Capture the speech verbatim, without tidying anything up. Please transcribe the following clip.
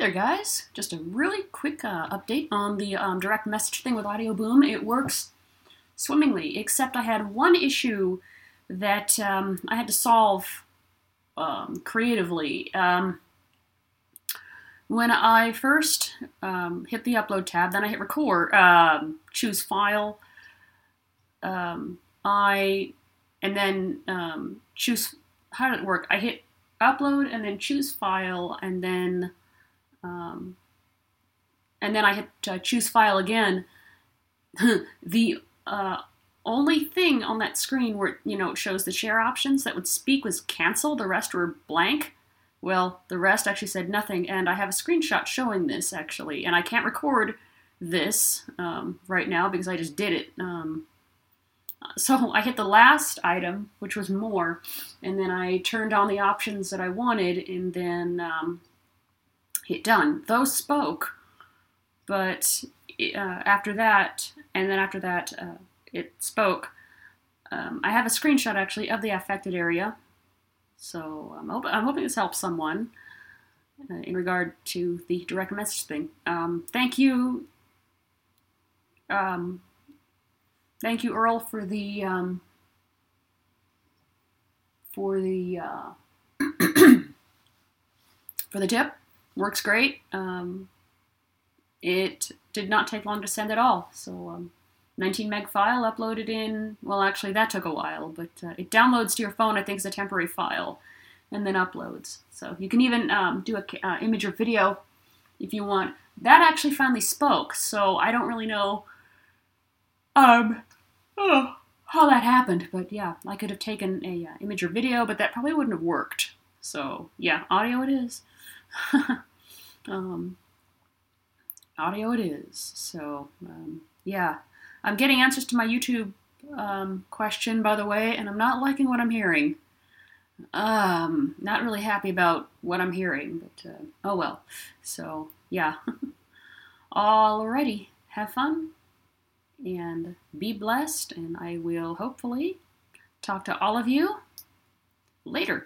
there, guys. Just a really quick uh, update on the um, direct message thing with Audio Boom. It works swimmingly, except I had one issue that um, I had to solve um, creatively. Um, when I first um, hit the upload tab, then I hit record, um, choose file, um, I, and then um, choose, how did it work? I hit upload and then choose file, and then Um, and then I hit uh, choose file again. the uh, only thing on that screen where you know it shows the share options that would speak was cancel. The rest were blank. Well, the rest actually said nothing, and I have a screenshot showing this actually, and I can't record this um, right now because I just did it. Um, so I hit the last item, which was more, and then I turned on the options that I wanted, and then um, hit done. Those spoke, but uh, after that, and then after that, uh, it spoke. Um, I have a screenshot actually of the affected area, so I'm, op- I'm hoping this helps someone uh, in regard to the direct message thing. Um, thank you, um, thank you, Earl, for the um, for the uh, for the tip. Works great. Um, it did not take long to send at all. So um, nineteen meg file uploaded in, well actually that took a while, but uh, it downloads to your phone, I think is a temporary file, and then uploads. So you can even um, do a uh, image or video if you want. That actually finally spoke, so I don't really know um, oh, how that happened, but yeah, I could have taken a uh, image or video, but that probably wouldn't have worked. So yeah, audio it is. um, audio it is. So, um, yeah. I'm getting answers to my YouTube um, question, by the way, and I'm not liking what I'm hearing. Um, not really happy about what I'm hearing, but uh, oh well. So, yeah. Alrighty. Have fun, and be blessed, and I will hopefully talk to all of you later.